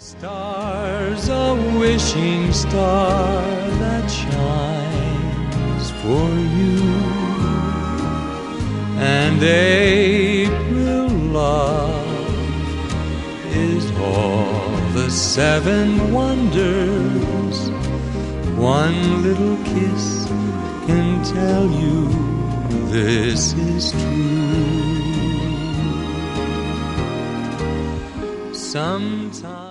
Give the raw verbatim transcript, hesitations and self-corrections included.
Stars, a wishing star that shines for you, and April love is all the seven wonders. One little kiss can tell you this is true. Sometimes